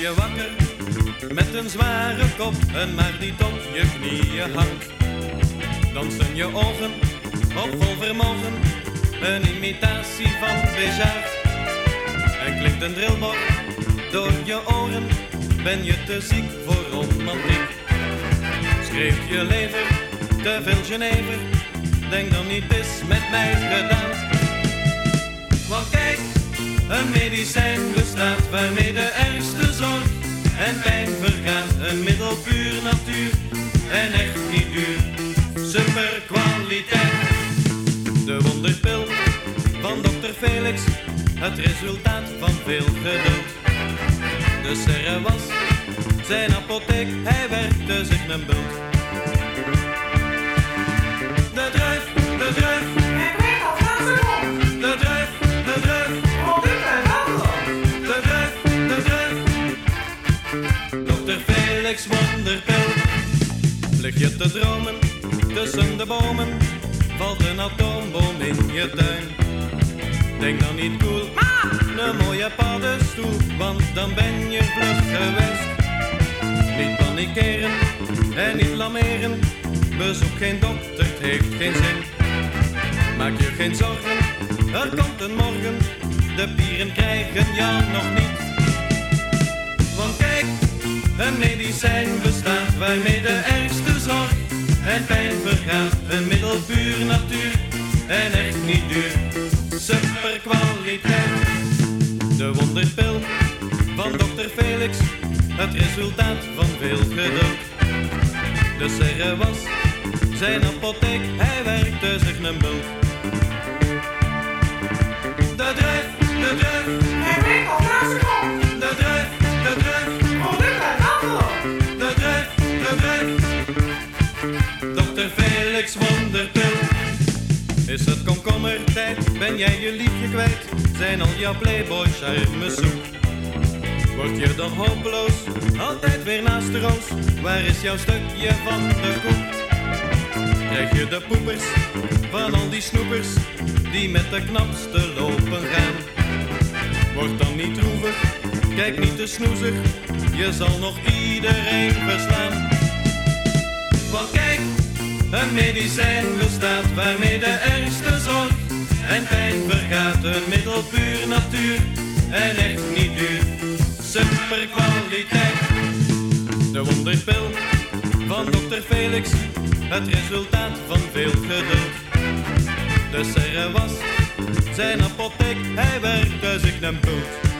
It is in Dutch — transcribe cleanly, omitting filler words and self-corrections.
je wakker met een zware kop en maar die op je knieën hangt. Dansen je ogen op vol vermogen, een imitatie van Béjart. En klinkt een drillbok door je oren, ben je te ziek voor romantiek. Schreeuwt je lever te veel Genever, denk dan niet is met mij gedaan. Want kijk, een medicijn bestaat waarmee de ergste zorg en pijn vergaat. Een middel puur natuur en echt niet duur, super kwaliteit. De wonderpil van dokter Felix, het resultaat van veel geduld. De serre was zijn apotheek, hij werkte zich een bult. De druif, de druif, Ik weet al van zijn mond. de druif, de druif, Rond ik ben wandelen. de druif, de druif. Dokter Felix wonderpil. Lig je te dromen tussen de bomen, valt een atoomboom in je tuin. Denk dan niet cool, een mooie paddenstoel, want dan ben je vlug geweest. Niet panikeren en niet lameren, bezoek geen dokter, het heeft geen zin. Maak je geen zorgen, er komt een morgen, de pieren krijgen jou nog niet. Want kijk, een medicijn bestaat waarmee de ergste zorg en pijn vergaat. Een middel puur natuur en echt niet duur, super kwaliteit. De wonderpil van dokter Felix, het resultaat van veel geduld. De serre was zijn apotheek, hij werkte zich een bult. De druif, de druif, Ik weet al van zijn mond. de druif, de druif, Rond ik ben wandelen. de druif, de druif. Dokter Felix wonderpil. Is het komkommertijd, ben jij je liefje kwijt, zijn al jouw playboy charmes zoek. Word je dan hopeloos, altijd weer naast de roos, waar is jouw stukje van de koek? Krijg je de poepers van al die snoepers, die met de knapste lopen gaan. Word dan niet droevig, kijk niet te snoezig, je zal nog iedereen verslaan. Want kijk, een medicijn bestaat waarmee de ergste zorg en pijn vergaat. Een middel puur natuur en echt niet duur, super kwaliteit. De wonderpil van dokter Felix, het resultaat van veel geduld. De serre was zijn apotheek, hij werkte zich een bult.